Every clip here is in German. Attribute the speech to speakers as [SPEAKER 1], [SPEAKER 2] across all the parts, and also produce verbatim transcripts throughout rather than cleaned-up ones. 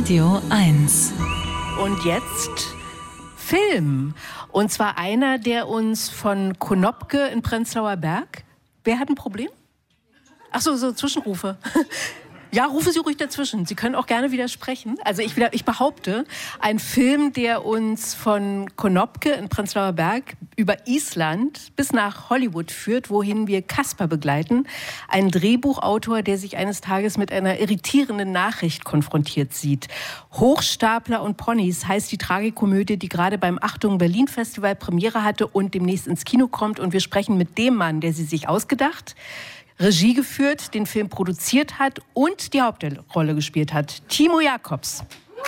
[SPEAKER 1] Radio eins.
[SPEAKER 2] Und jetzt Film. Und zwar einer, der uns von Konopke in Prenzlauer Berg... Wer hat ein Problem? Ach so, so Zwischenrufe. Ja, rufen Sie ruhig dazwischen. Sie können auch gerne widersprechen. Also ich, ich behaupte, ein Film, der uns von Konopke in Prenzlauer Berg über Island bis nach Hollywood führt, wohin wir Caspar begleiten. Ein Drehbuchautor, der sich eines Tages mit einer irritierenden Nachricht konfrontiert sieht. Hochstapler und Ponys heißt die Tragikomödie, die gerade beim Achtung Berlin Festival Premiere hatte und demnächst ins Kino kommt. Und wir sprechen mit dem Mann, der sie sich ausgedacht, Regie geführt, den Film produziert hat und die Hauptrolle gespielt hat. Timo Jacobs.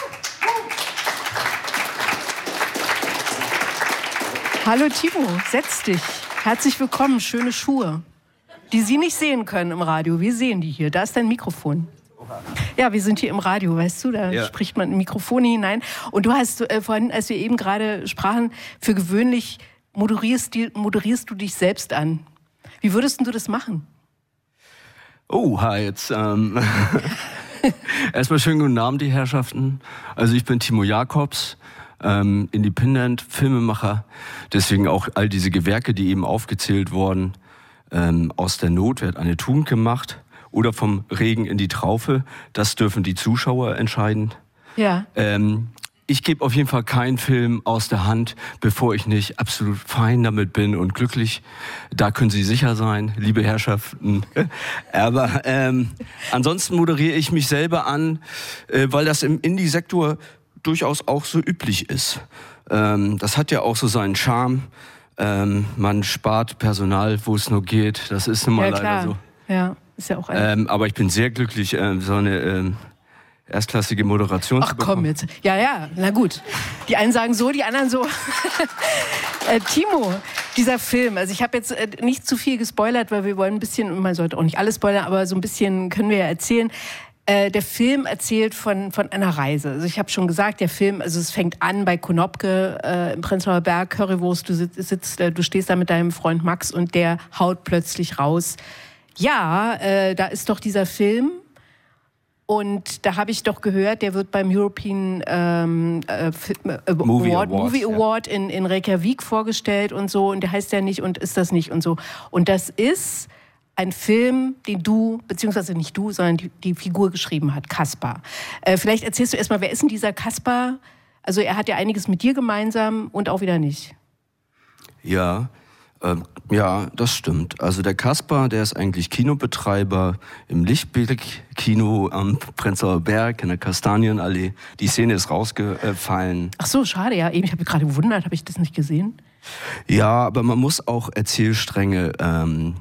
[SPEAKER 2] Hallo Timo, setz dich. Herzlich willkommen, schöne Schuhe, die Sie nicht sehen können im Radio. Wir sehen die hier. Da ist dein Mikrofon. Ja, wir sind hier im Radio, weißt du, da ja. spricht man in Mikrofone hinein. Und du hast äh, vorhin, als wir eben gerade sprachen, für gewöhnlich moderierst, die, moderierst du dich selbst an. Wie würdest du das machen?
[SPEAKER 3] Oh, hi, jetzt ähm, erstmal schönen guten Abend, die Herrschaften. Also ich bin Timo Jacobs, ähm, Independent, Filmemacher. Deswegen auch all diese Gewerke, die eben aufgezählt wurden. Ähm, aus der Not wird eine Tugend gemacht oder vom Regen in die Traufe. Das dürfen die Zuschauer entscheiden.
[SPEAKER 2] Ja.
[SPEAKER 3] Ähm, Ich gebe auf jeden Fall keinen Film aus der Hand, bevor ich nicht absolut fein damit bin und glücklich. Da können Sie sicher sein, liebe Herrschaften. Aber ähm, ansonsten moderiere ich mich selber an, äh, weil das im Indie-Sektor durchaus auch so üblich ist. Ähm, das hat ja auch so seinen Charme. Ähm, man spart Personal, wo es nur geht. Das ist nun mal
[SPEAKER 2] ja, klar.
[SPEAKER 3] leider so.
[SPEAKER 2] Ja, ist ja auch ein
[SPEAKER 3] ähm, aber ich bin sehr glücklich, äh, so eine... Ähm, erstklassige Moderation
[SPEAKER 2] Ach
[SPEAKER 3] zu bekommen.
[SPEAKER 2] komm jetzt. Ja, ja, na gut. Die einen sagen so, die anderen so. äh, Timo, dieser Film, also ich habe jetzt äh, nicht zu viel gespoilert, weil wir wollen ein bisschen, man sollte auch nicht alles spoilern, aber so ein bisschen können wir ja erzählen. Äh, der Film erzählt von, von einer Reise. Also ich habe schon gesagt, der Film, also es fängt an bei Konopke äh, im Prenzlauer Berg, Currywurst, du sitzt, sitzt äh, du stehst da mit deinem Freund Max und der haut plötzlich raus. Ja, äh, da ist doch dieser Film. Und da habe ich doch gehört, der wird beim European ähm, äh,
[SPEAKER 3] Movie
[SPEAKER 2] Award,
[SPEAKER 3] Awards,
[SPEAKER 2] Movie Award
[SPEAKER 3] ja.
[SPEAKER 2] in, in Reykjavik vorgestellt und so. Und der heißt ja nicht und ist das nicht und so. Und das ist ein Film, den du, beziehungsweise nicht du, sondern die, die Figur geschrieben hat, Caspar. Äh, vielleicht erzählst du erstmal, wer ist denn dieser Caspar? Also er hat ja einiges mit dir gemeinsam und auch wieder nicht.
[SPEAKER 3] Ja, ähm, ja, das stimmt. Also der Caspar, der ist eigentlich Kinobetreiber im Lichtblick-Kino am Prenzlauer Berg in der Kastanienallee. Die Szene ist rausgefallen.
[SPEAKER 2] Ach so, schade, ja. Eben, ich habe mich gerade gewundert, habe ich das nicht gesehen?
[SPEAKER 3] Ja, aber man muss auch Erzählstränge ähm,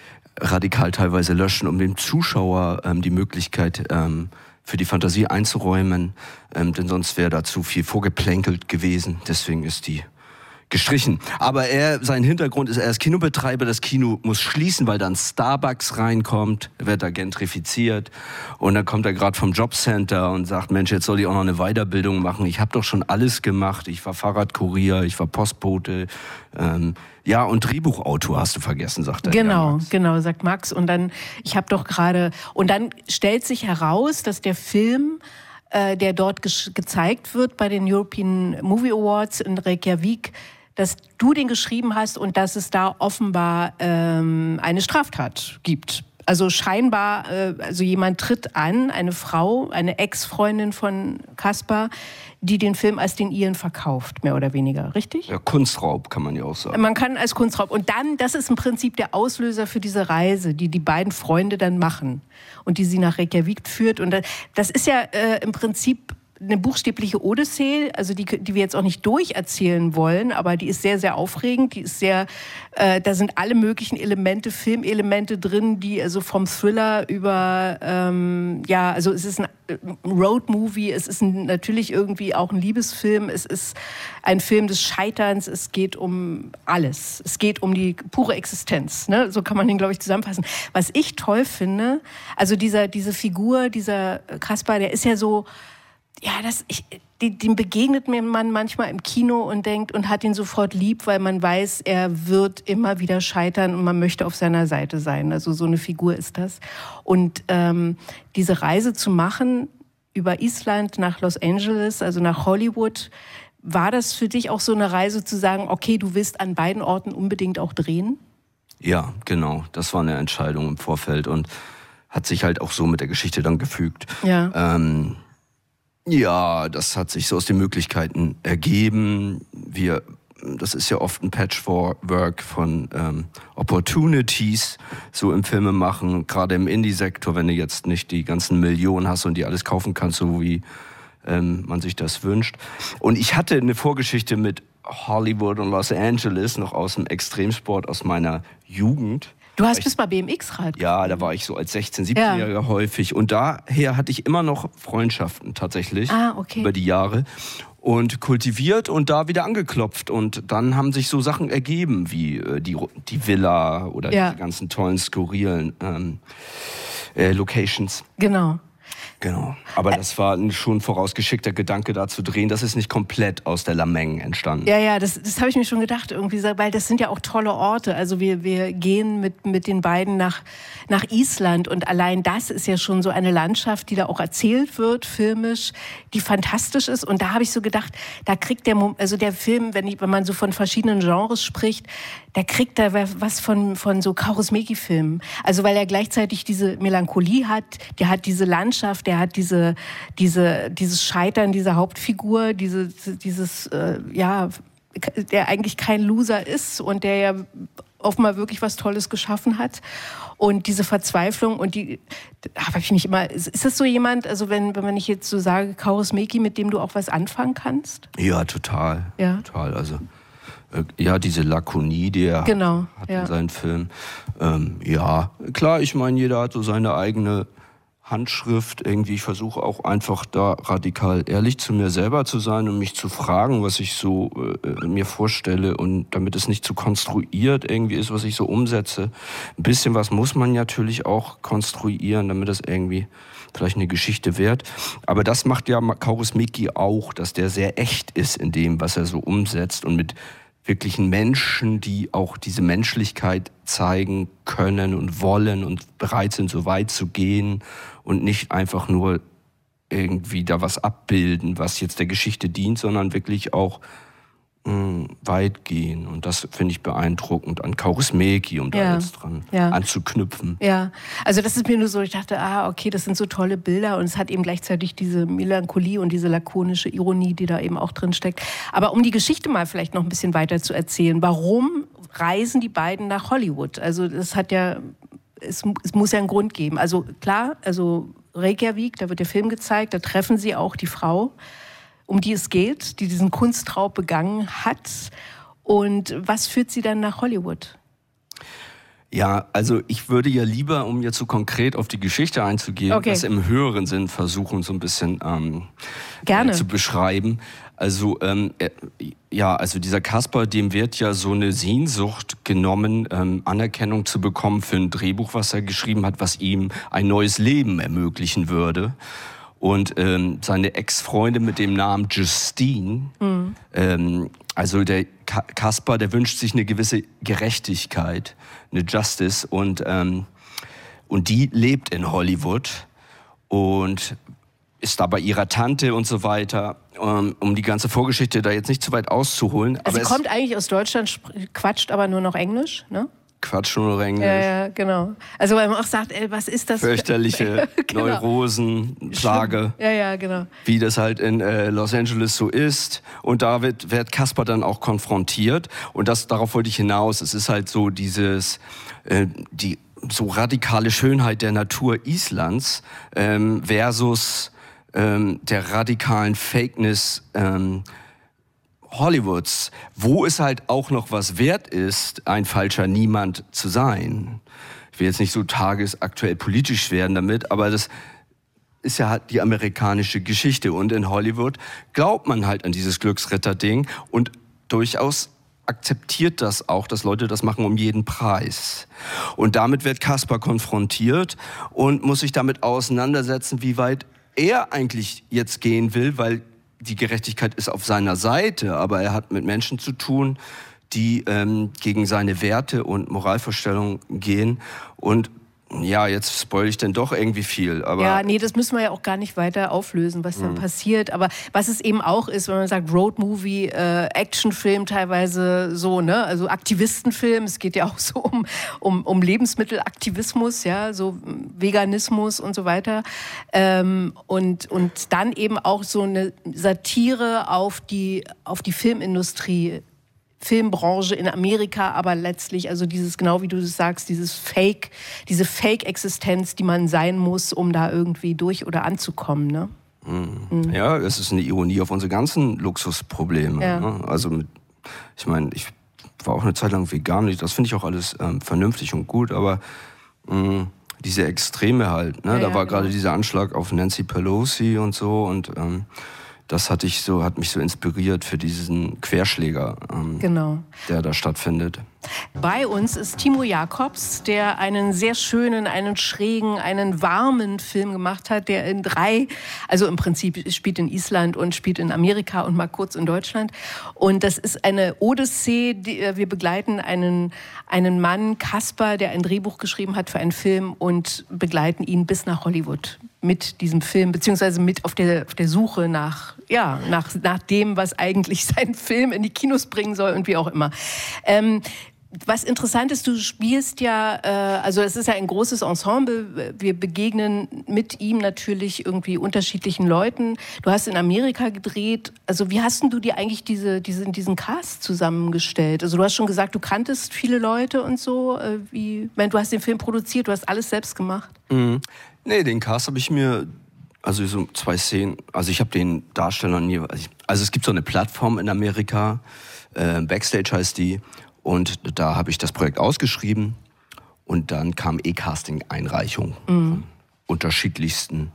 [SPEAKER 3] radikal teilweise löschen, um dem Zuschauer ähm, die Möglichkeit ähm, für die Fantasie einzuräumen. Ähm, denn sonst wäre da zu viel vorgeplänkelt gewesen. Deswegen ist die gestrichen. Aber er, sein Hintergrund ist, er ist Kinobetreiber, das Kino muss schließen, weil dann Starbucks reinkommt, wird da gentrifiziert und dann kommt er gerade vom Jobcenter und sagt, Mensch, jetzt soll ich auch noch eine Weiterbildung machen. Ich habe doch schon alles gemacht. Ich war Fahrradkurier, ich war Postbote, ähm, ja, und Drehbuchautor hast du vergessen, sagt er.
[SPEAKER 2] Genau, genau, sagt Max. Und dann, ich habe doch gerade, und dann stellt sich heraus, dass der Film, äh, der dort ge- gezeigt wird bei den European Movie Awards in Reykjavik, dass du den geschrieben hast und dass es da offenbar ähm, eine Straftat gibt. Also scheinbar, äh, also jemand tritt an, eine Frau, eine Ex-Freundin von Caspar, die den Film als den ihren verkauft, mehr oder weniger, richtig?
[SPEAKER 3] Ja, Kunstraub kann man ja auch sagen.
[SPEAKER 2] Man kann als Kunstraub. Und dann, das ist im Prinzip der Auslöser für diese Reise, die die beiden Freunde dann machen und die sie nach Reykjavik führt. Und das ist ja äh, im Prinzip eine buchstäbliche Odyssee, also die, die wir jetzt auch nicht durcherzählen wollen, aber die ist sehr, sehr aufregend. Die ist sehr, äh, da sind alle möglichen Elemente, Filmelemente drin, die also vom Thriller über, ähm, ja, also es ist ein Roadmovie, es ist ein, natürlich irgendwie auch ein Liebesfilm, es ist ein Film des Scheiterns, es geht um alles. Es geht um die pure Existenz, ne? So kann man den, glaube ich, zusammenfassen. Was ich toll finde, also dieser, diese Figur, dieser Caspar, der ist ja so, ja, das, ich, dem begegnet mir man manchmal im Kino und denkt und hat ihn sofort lieb, weil man weiß, er wird immer wieder scheitern und man möchte auf seiner Seite sein. Also so eine Figur ist das. Und ähm, diese Reise zu machen über Island nach Los Angeles, also nach Hollywood. War das für dich auch so eine Reise zu sagen, okay, du willst an beiden Orten unbedingt auch drehen?
[SPEAKER 3] Ja, genau. Das war eine Entscheidung im Vorfeld und hat sich halt auch so mit der Geschichte dann gefügt.
[SPEAKER 2] Ja.
[SPEAKER 3] Ähm, ja, das hat sich so aus den Möglichkeiten ergeben. Wir, das ist ja oft ein Patchwork von ähm, Opportunities, so im Filmemachen, gerade im Indie-Sektor, wenn du jetzt nicht die ganzen Millionen hast und die alles kaufen kannst, so wie ähm, man sich das wünscht. Und ich hatte eine Vorgeschichte mit Hollywood und Los Angeles, noch aus dem Extremsport, aus meiner Jugend.
[SPEAKER 2] Du hast bis bei B M X-Rad.
[SPEAKER 3] Ja, da war ich so als sechzehn-, siebzehnjähriger ja. häufig. Und daher hatte ich immer noch Freundschaften tatsächlich
[SPEAKER 2] ah, okay.
[SPEAKER 3] über die Jahre. Und kultiviert und da wieder angeklopft. Und dann haben sich so Sachen ergeben, wie äh, die, die Villa oder
[SPEAKER 2] ja.
[SPEAKER 3] diese ganzen tollen, skurrilen ähm, äh, Locations.
[SPEAKER 2] Genau.
[SPEAKER 3] Genau, aber das war ein schon vorausgeschickter Gedanke, da zu drehen. Das ist nicht komplett aus der Lameng entstanden.
[SPEAKER 2] Ja, ja, das, das habe ich mir schon gedacht, irgendwie, weil das sind ja auch tolle Orte. Also wir, wir gehen mit, mit den beiden nach, nach Island und allein das ist ja schon so eine Landschaft, die da auch erzählt wird, filmisch, die fantastisch ist. Und da habe ich so gedacht, da kriegt der, also der Film, wenn, ich, wenn man so von verschiedenen Genres spricht, da kriegt er was von, von so Kaurismäki-Filmen. Also weil er gleichzeitig diese Melancholie hat, der hat diese Landschaft, der hat diese, diese, dieses Scheitern dieser Hauptfigur, diese, dieses, äh, ja, der eigentlich kein Loser ist und der ja offenbar wirklich was Tolles geschaffen hat. Und diese Verzweiflung und die, da habe ich mich immer, ist das so jemand, also wenn, wenn man nicht jetzt so sage, Kaurismäki, mit dem du auch was anfangen kannst?
[SPEAKER 3] Ja, total.
[SPEAKER 2] Ja.
[SPEAKER 3] Total, also. Ja, diese Lakonie, die er
[SPEAKER 2] genau,
[SPEAKER 3] hat
[SPEAKER 2] ja.
[SPEAKER 3] in seinen Filmen. Ähm, ja, klar, ich meine, jeder hat so seine eigene Handschrift. Irgendwie, ich versuche auch einfach da radikal ehrlich zu mir selber zu sein und mich zu fragen, was ich so äh, mir vorstelle und damit es nicht zu konstruiert irgendwie ist, was ich so umsetze. Ein bisschen was muss man natürlich auch konstruieren, damit es irgendwie vielleicht eine Geschichte wird. Aber das macht ja Kaurismäki auch, dass der sehr echt ist in dem, was er so umsetzt und mit wirklichen Menschen, die auch diese Menschlichkeit zeigen können und wollen und bereit sind, so weit zu gehen und nicht einfach nur irgendwie da was abbilden, was jetzt der Geschichte dient, sondern wirklich auch mh, weit gehen. Und das finde ich beeindruckend an Kaurismäki, um da
[SPEAKER 2] ja.
[SPEAKER 3] jetzt dran
[SPEAKER 2] ja.
[SPEAKER 3] anzuknüpfen.
[SPEAKER 2] Ja, also das ist mir nur so, ich dachte, ah, okay, das sind so tolle Bilder und es hat eben gleichzeitig diese Melancholie und diese lakonische Ironie, die da eben auch drin steckt. Aber um die Geschichte mal vielleicht noch ein bisschen weiter zu erzählen, warum reisen die beiden nach Hollywood? Also das hat ja, es, es muss ja einen Grund geben. Also klar, also Reykjavik, da wird der Film gezeigt, da treffen sie auch die Frau, um die es geht, die diesen Kunstraub begangen hat. Und was führt sie dann nach Hollywood?
[SPEAKER 3] Ja, also ich würde ja lieber, um jetzt so konkret auf die Geschichte einzugehen,
[SPEAKER 2] okay.
[SPEAKER 3] das im höheren Sinn versuchen, so ein bisschen ähm,
[SPEAKER 2] Gerne.
[SPEAKER 3] Äh, zu beschreiben. Also ähm, äh, ja, also dieser Kaspar, dem wird ja so eine Sehnsucht genommen, ähm, Anerkennung zu bekommen für ein Drehbuch, was er geschrieben hat, was ihm ein neues Leben ermöglichen würde. Und ähm, seine Ex-Freundin mit dem Namen Justine, mhm. ähm, also der Ka- Kaspar, der wünscht sich eine gewisse Gerechtigkeit, eine Justice und, ähm, und die lebt in Hollywood und ist da bei ihrer Tante und so weiter, um, um die ganze Vorgeschichte da jetzt nicht zu weit auszuholen.
[SPEAKER 2] Also aber sie kommt eigentlich aus Deutschland, sp- quatscht aber nur noch Englisch, ne?
[SPEAKER 3] Quatsch nur noch Englisch.
[SPEAKER 2] Ja, ja, genau. Also weil man auch sagt, ey, was ist das?
[SPEAKER 3] Fürchterliche
[SPEAKER 2] genau.
[SPEAKER 3] Neurosen, Plage.
[SPEAKER 2] Ja, ja, genau.
[SPEAKER 3] Wie das halt in äh, Los Angeles so ist. Und da wird, wird Kaspar dann auch konfrontiert. Und das, darauf wollte ich hinaus. Es ist halt so dieses, äh, die so radikale Schönheit der Natur Islands ähm, versus ähm, der radikalen Fakeness ähm, Hollywoods, wo es halt auch noch was wert ist, ein falscher Niemand zu sein. Ich will jetzt nicht so tagesaktuell politisch werden damit, aber das ist ja halt die amerikanische Geschichte. Und in Hollywood glaubt man halt an dieses Glücksritter-Ding und durchaus akzeptiert das auch, dass Leute das machen um jeden Preis. Und damit wird Kaspar konfrontiert und muss sich damit auseinandersetzen, wie weit er eigentlich jetzt gehen will, weil die Gerechtigkeit ist auf seiner Seite, aber er hat mit Menschen zu tun, die ähm, gegen seine Werte und Moralvorstellungen gehen. Und Ja, jetzt spoil ich denn doch irgendwie viel. Aber
[SPEAKER 2] ja, nee, das müssen wir ja auch gar nicht weiter auflösen, was dann mhm. passiert. Aber was es eben auch ist, wenn man sagt Roadmovie, äh, Actionfilm teilweise so, ne, also Aktivistenfilm. Es geht ja auch so um, um, um Lebensmittelaktivismus, ja, so Veganismus und so weiter. Ähm, und, und dann eben auch so eine Satire auf die, auf die Filmindustrie. Filmbranche in Amerika, aber letztlich, also dieses, genau wie du das sagst, dieses Fake, diese Fake-Existenz, die man sein muss, um da irgendwie durch oder anzukommen, ne?
[SPEAKER 3] Mhm. Ja, es ist eine Ironie auf unsere ganzen Luxusprobleme. Ja. Ne? Also, mit, ich meine, ich war auch eine Zeit lang vegan, das finde ich auch alles ähm, vernünftig und gut, aber mh, diese Extreme halt, ne? Ja, da war ja, genau. gerade dieser Anschlag auf Nancy Pelosi und so und ähm, das hat, ich so, hat mich so inspiriert für diesen Querschläger, ähm, genau. der da stattfindet.
[SPEAKER 2] Bei uns ist Timo Jacobs, der einen sehr schönen, einen schrägen, einen warmen Film gemacht hat, der in drei, also im Prinzip spielt in Island und spielt in Amerika und mal kurz in Deutschland. Und das ist eine Odyssee, die, wir begleiten einen, einen Mann, Kasper, der ein Drehbuch geschrieben hat für einen Film und begleiten ihn bis nach Hollywood mit diesem Film, beziehungsweise mit auf der, auf der Suche nach, ja, nach, nach dem, was eigentlich sein Film in die Kinos bringen soll und wie auch immer. Ähm, Was interessant ist, du spielst ja, äh, also es ist ja ein großes Ensemble, wir begegnen mit ihm natürlich irgendwie unterschiedlichen Leuten. Du hast in Amerika gedreht, also wie hast denn du dir eigentlich diese, diese, diesen Cast zusammengestellt? Also du hast schon gesagt, du kanntest viele Leute und so, äh, wie, ich meine, du hast den Film produziert, du hast alles selbst gemacht.
[SPEAKER 3] Mhm. Nee, den Cast habe ich mir, also so zwei Szenen, also ich habe den Darstellern nie, also es gibt so eine Plattform in Amerika, äh, Backstage heißt die, und da habe ich das Projekt ausgeschrieben und dann kam E-Casting-Einreichung mhm. von unterschiedlichsten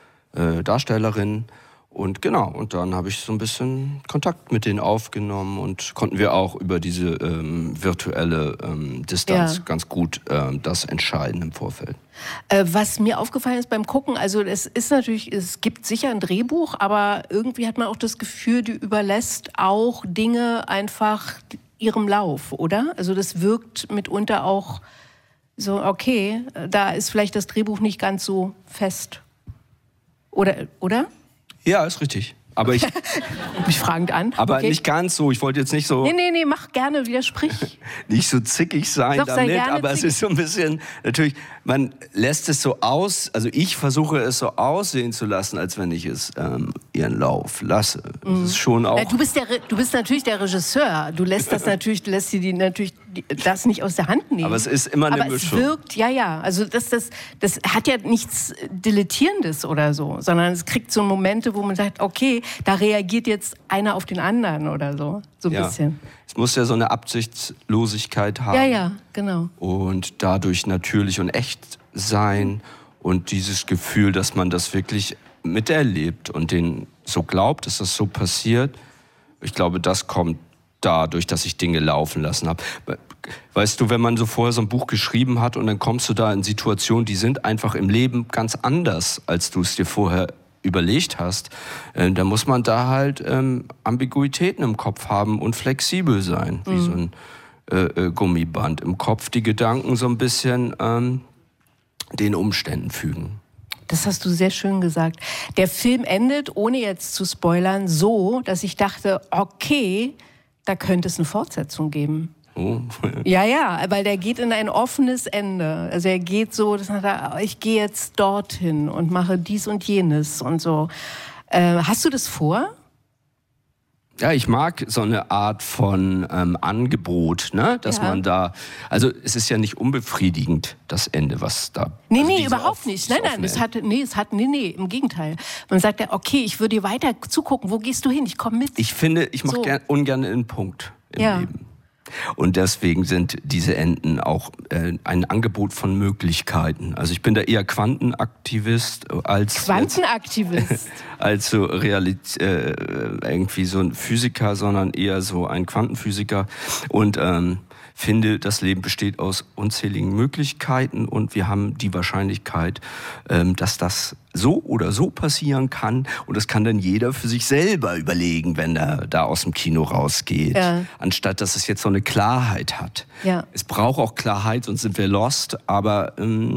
[SPEAKER 3] äh, Darstellerinnen. Und genau, und dann habe ich so ein bisschen Kontakt mit denen aufgenommen und konnten wir auch über diese ähm, virtuelle ähm, Distanz ja. ganz gut ähm, das entscheiden im Vorfeld.
[SPEAKER 2] Äh, was mir aufgefallen ist beim Gucken, also es ist natürlich, es gibt sicher ein Drehbuch, aber irgendwie hat man auch das Gefühl, die überlässt auch Dinge einfach ihrem Lauf, oder? Also das wirkt mitunter auch so, okay, da ist vielleicht das Drehbuch nicht ganz so fest. Oder? oder?
[SPEAKER 3] Ja, ist richtig. Aber ich
[SPEAKER 2] mich fragend an.
[SPEAKER 3] Aber
[SPEAKER 2] okay.
[SPEAKER 3] nicht ganz so. Ich wollte jetzt nicht so.
[SPEAKER 2] Nee, nee, nee, mach gerne, widersprich.
[SPEAKER 3] Nicht so zickig sein Doch, damit, aber zickig. Es ist so ein bisschen, natürlich, man lässt es so aus, also ich versuche es so aussehen zu lassen, als wenn ich es ähm, ihren Lauf lasse. Das mhm. ist schon auch.
[SPEAKER 2] Ja, du bist der, du bist natürlich der Regisseur. Du lässt das natürlich, du lässt dir die natürlich die, das nicht aus der Hand nehmen.
[SPEAKER 3] Aber es ist immer eine
[SPEAKER 2] aber
[SPEAKER 3] Mischung.
[SPEAKER 2] Es wirkt, ja, ja. Also das, das, das hat ja nichts Dilettierendes oder so, sondern es kriegt so Momente, wo man sagt, okay, da reagiert jetzt einer auf den anderen oder so, so ein
[SPEAKER 3] ja.
[SPEAKER 2] bisschen.
[SPEAKER 3] Es muss ja so eine Absichtslosigkeit haben.
[SPEAKER 2] Ja, ja, genau.
[SPEAKER 3] Und dadurch natürlich und echt sein und dieses Gefühl, dass man das wirklich miterlebt und den so glaubt, dass das so passiert. Ich glaube, das kommt dadurch, dass ich Dinge laufen lassen habe. Weißt du, wenn man so vorher so ein Buch geschrieben hat und dann kommst du da in Situationen, die sind einfach im Leben ganz anders, als du es dir vorher überlegt hast, äh, da muss man da halt ähm, Ambiguitäten im Kopf haben und flexibel sein, wie mhm. so ein äh, äh, Gummiband im Kopf, die Gedanken so ein bisschen ähm, den Umständen fügen.
[SPEAKER 2] Das hast du sehr schön gesagt. Der Film endet, ohne jetzt zu spoilern, so, dass ich dachte, okay, da könnte es eine Fortsetzung geben.
[SPEAKER 3] Oh.
[SPEAKER 2] Ja, ja, weil der geht in ein offenes Ende. Also er geht so, das hat er, ich gehe jetzt dorthin und mache dies und jenes und so. Äh, hast du das vor?
[SPEAKER 3] Ja, ich mag so eine Art von ähm, Angebot, ne? Dass ja. man da, also es ist ja nicht unbefriedigend, das Ende, was da.
[SPEAKER 2] Nee,
[SPEAKER 3] also
[SPEAKER 2] nee, überhaupt auf, nicht. Nein, nein, es hat, nee, es hat, nee, nee, im Gegenteil. Man sagt ja, okay, ich würde dir weiter zugucken, wo gehst du hin? Ich komme mit.
[SPEAKER 3] Ich finde, ich mache so. gern, ungern einen Punkt im
[SPEAKER 2] ja.
[SPEAKER 3] Leben. Und deswegen sind diese Enden auch äh, ein Angebot von Möglichkeiten. Also ich bin da eher Quantenaktivist als
[SPEAKER 2] Quantenaktivist
[SPEAKER 3] als, als so Realit äh, irgendwie so ein Physiker, sondern eher so ein Quantenphysiker und ähm, finde, das Leben besteht aus unzähligen Möglichkeiten und wir haben die Wahrscheinlichkeit, ähm, dass das so oder so passieren kann und das kann dann jeder für sich selber überlegen, wenn er da aus dem Kino rausgeht, ja. anstatt dass es jetzt so eine Klarheit hat.
[SPEAKER 2] Ja.
[SPEAKER 3] Es braucht auch Klarheit, sonst sind wir lost, aber ähm,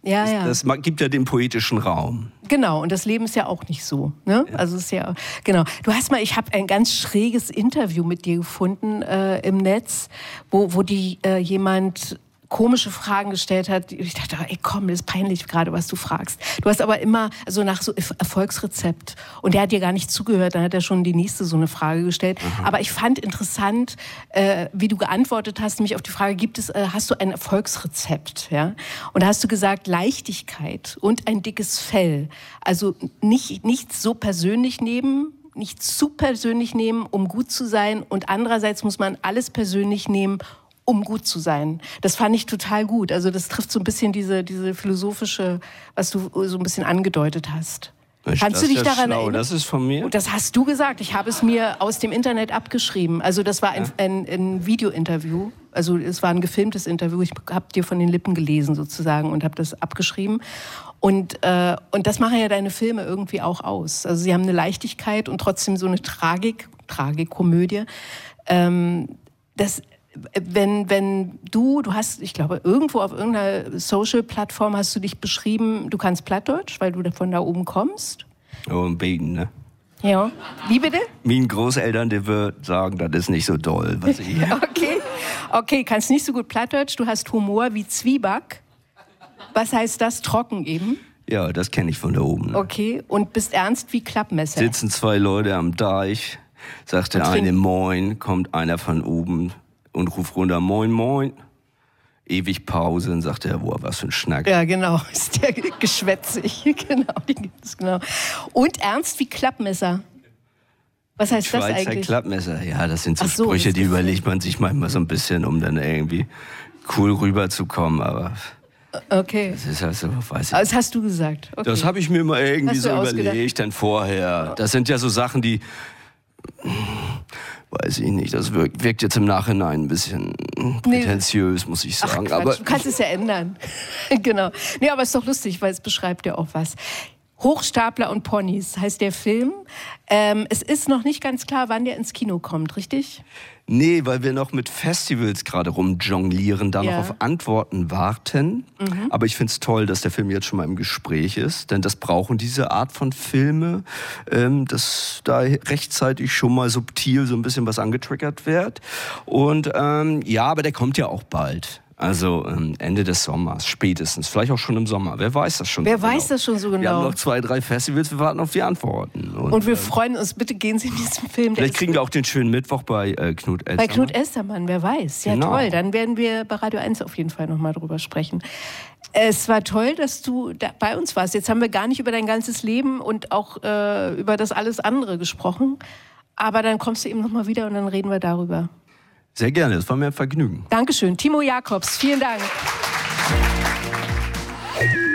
[SPEAKER 2] Ja,
[SPEAKER 3] das,
[SPEAKER 2] ja.
[SPEAKER 3] das gibt ja den poetischen Raum.
[SPEAKER 2] Genau, und das Leben ist ja auch nicht so. Ne? Ja. Also ist ja, genau. Du hast mal, ich habe ein ganz schräges Interview mit dir gefunden äh, im Netz, wo, wo die äh, jemand komische Fragen gestellt hat. Ich dachte, ey komm, das ist peinlich gerade, was du fragst. Du hast aber immer so nach so Erfolgsrezept. Und der hat dir gar nicht zugehört, dann hat er schon die nächste so eine Frage gestellt. Mhm. Aber ich fand interessant, äh, wie du geantwortet hast, nämlich auf die Frage, gibt es, äh, hast du ein Erfolgsrezept? Ja? Und da hast du gesagt, Leichtigkeit und ein dickes Fell. Also nicht, nicht so persönlich nehmen, nicht zu persönlich nehmen, um gut zu sein. Und andererseits muss man alles persönlich nehmen, um gut zu sein. Das fand ich total gut. Also das trifft so ein bisschen diese, diese philosophische, was du so ein bisschen angedeutet hast.
[SPEAKER 3] Ich,
[SPEAKER 2] Kannst du dich
[SPEAKER 3] ja
[SPEAKER 2] daran
[SPEAKER 3] schlau.
[SPEAKER 2] erinnern?
[SPEAKER 3] Das ist von mir?
[SPEAKER 2] Das hast du gesagt. Ich habe es mir aus dem Internet abgeschrieben. Also das war ein, ja. ein, ein Video-Interview. Also es war ein gefilmtes Interview. Ich habe dir von den Lippen gelesen sozusagen und habe das abgeschrieben. Und, äh, und das machen ja deine Filme irgendwie auch aus. Also sie haben eine Leichtigkeit und trotzdem so eine Tragik, Tragikomödie. Ähm, das Wenn, wenn du, du hast, ich glaube, irgendwo auf irgendeiner Social-Plattform hast du dich beschrieben, du kannst Plattdeutsch, weil du von da oben kommst.
[SPEAKER 3] Oh, ein Beten, ne?
[SPEAKER 2] Ja. Wie bitte?
[SPEAKER 3] Meine Großeltern, die würden sagen, das ist nicht so doll, was ich...
[SPEAKER 2] Okay, okay, kannst nicht so gut Plattdeutsch, du hast Humor wie Zwieback. Was heißt das? Trocken eben?
[SPEAKER 3] Ja, das kenne ich von da oben. Ne?
[SPEAKER 2] Okay, und bist ernst wie Klappmesser.
[SPEAKER 3] Sitzen zwei Leute am Deich, sagt der eine Moin, kommt einer von oben und ruft runter, Moin, Moin. Ewig Pause und sagt er, boah, was für ein Schnack.
[SPEAKER 2] Ja, genau, ist der geschwätzig. Genau, die gibt es, genau. Und ernst wie Klappmesser. Was heißt
[SPEAKER 3] Schweizer
[SPEAKER 2] das eigentlich?
[SPEAKER 3] Schweizer Klappmesser, ja, das sind so,
[SPEAKER 2] so
[SPEAKER 3] Sprüche, die überlegt man sich manchmal so ein bisschen, um dann irgendwie cool rüberzukommen, aber...
[SPEAKER 2] Okay.
[SPEAKER 3] Das ist also, weiß ich.
[SPEAKER 2] Das hast du gesagt. Okay.
[SPEAKER 3] Das habe ich mir mal irgendwie
[SPEAKER 2] Hast du
[SPEAKER 3] so
[SPEAKER 2] ausgedacht?
[SPEAKER 3] überlegt, dann vorher. Das sind ja so Sachen, die... Weiß ich nicht, das wirkt, wirkt jetzt im Nachhinein ein bisschen prätentiös, nee. muss ich sagen.
[SPEAKER 2] Ach,
[SPEAKER 3] aber
[SPEAKER 2] du kannst es ja ändern. Genau. Nee, aber es ist doch lustig, weil es beschreibt ja auch was. Hochstapler und Ponys heißt der Film. Ähm, es ist noch nicht ganz klar, wann der ins Kino kommt, richtig?
[SPEAKER 3] Nee, weil wir noch mit Festivals gerade rumjonglieren, da
[SPEAKER 2] ja.
[SPEAKER 3] noch auf Antworten warten. Mhm. Aber ich finde es toll, dass der Film jetzt schon mal im Gespräch ist, denn das brauchen diese Art von Filme, ähm, dass da rechtzeitig schon mal subtil so ein bisschen was angetriggert wird. Und ähm, ja, aber der kommt ja auch bald. Also ähm, Ende des Sommers, spätestens. Vielleicht auch schon im Sommer. Wer weiß das schon
[SPEAKER 2] Wer
[SPEAKER 3] so
[SPEAKER 2] weiß
[SPEAKER 3] genau.
[SPEAKER 2] das schon so genau?
[SPEAKER 3] Wir haben noch zwei, drei Festivals, wir warten auf die Antworten. Und,
[SPEAKER 2] Und wir
[SPEAKER 3] äh,
[SPEAKER 2] freuen uns, bitte gehen Sie in diesen Film.
[SPEAKER 3] Vielleicht kriegen wir auch den schönen Mittwoch bei äh, Knut Elstermann.
[SPEAKER 2] Bei Knut Elstermann, wer weiß. Ja,
[SPEAKER 3] genau.
[SPEAKER 2] Toll. Dann werden wir bei Radio eins auf jeden Fall nochmal drüber sprechen. Es war toll, dass du da bei uns warst. Jetzt haben wir gar nicht über dein ganzes Leben und auch äh, über das alles andere gesprochen. Aber dann kommst du eben nochmal wieder und dann reden wir darüber.
[SPEAKER 3] Sehr gerne, es war mir ein Vergnügen.
[SPEAKER 2] Dankeschön. Timo Jacobs, vielen Dank.